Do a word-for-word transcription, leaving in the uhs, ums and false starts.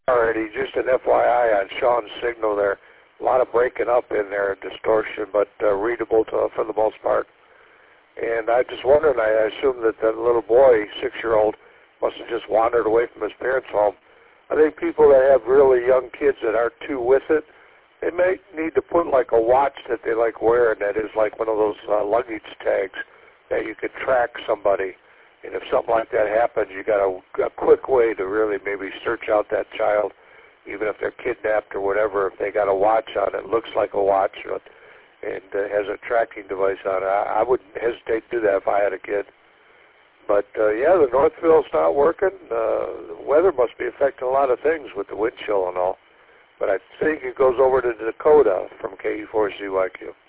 Alrighty, just an F Y I on Sean's signal there. A lot of breaking up in there, distortion, but uh, readable to, for the most part. And I just wondered, I assume that that little boy, six-year-old, must have just wandered away from his parents' home. I think people that have really young kids that aren't too with it, they may need to put like a watch that they like wearing that is like one of those uh, luggage tags that you can track somebody. And if something like that happens, you got a, a quick way to really maybe search out that child, even if they're kidnapped or whatever. If they got a watch on it, looks like a watch, and uh, has a tracking device on it. I, I wouldn't hesitate to do that if I had a kid. But, uh, yeah, the Northville's not working. Uh, the weather must be affecting a lot of things with the wind chill and all. But I think it goes over to Dakota from K E four Z Y Q.